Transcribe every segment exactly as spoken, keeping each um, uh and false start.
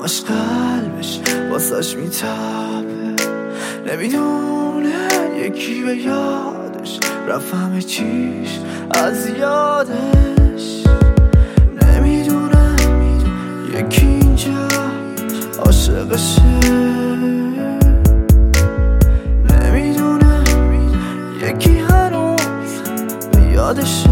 همش قلبش واسش میتابه، نمیدونه یکی به یادش رفت همه چیش از یادش، نمیدونه یکی اینجا عاشقشه، نمیدونه یکی هنوز به یادشه.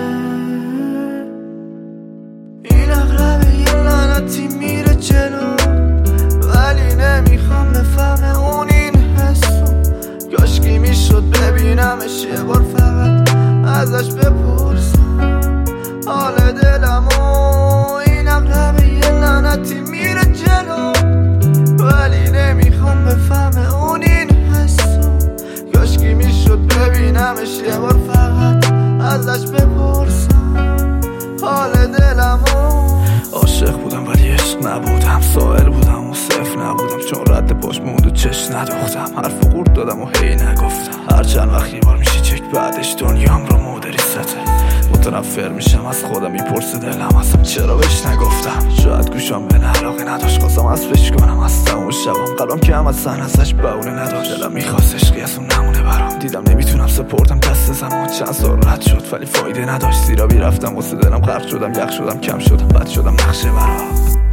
این اغلبه یه لعنتی میره جلو، ولی نمیخوام بفهمه اون این حسو. کاشکی میشد ببینمش یه بار فقط ازش بپرسم حال دلمو. این اغلبه یه لعنتی میره جلو، ولی نمیخوام بفهمه اون این حسو. کاشکی میشد ببینمش یه بار فقط ازش بپرسم حال دلمو. عاشق بودم ولی عشق نبودم، سائل بودم و صفر نبودم، چون رد پاش موند و چش نداختم. حرف و قورت دادم و هی نگفتم، هر چند وقت یه بار میشه چک بعدش دنیام رو مدری سته. متنفر میشم از خودم، میپرسه دلم ازم چرا بهش نگفتم. شاید گوشم به علاقه نداشت، خواستم اصفش کنم از تموم شبم. قلبم که هم از سن ازش بهونه نداشت، دلم میخواست عشقی از اون نمونه برام. دیدم نمیتونم سپردم دست زمان، چند سال رد شد ولی فایده نداشت. زیرا بی رفتم واسه دلم غرق شدم، یخ شدم کم شدم بد شدم نقشه برام.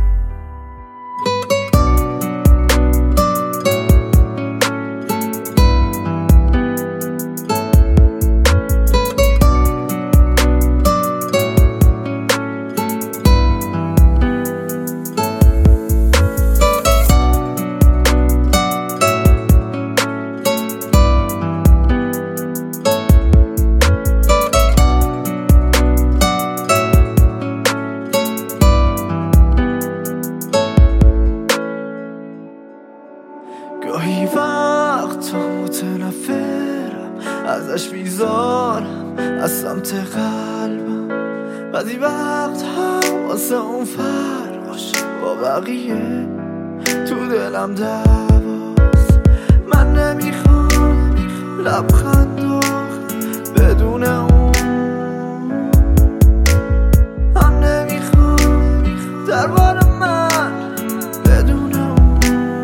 گاهی وقتا متنفرم ازش، بیزارم از سمت قلبم. بعضی وقت هم واسه اون فرقاش با بقیه تو دلم دواست. من نمیخوام لبخندو بدون اون، هم نمیخوام درباره من بدون اون.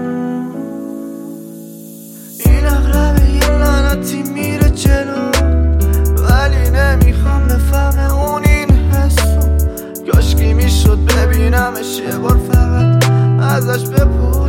این اغلبه یه لعنتی میره جلو، ولی نمیخوام بفهمه اون این حسو. کاشکی میشد ببینمش یه بار فقط ازش بپرسم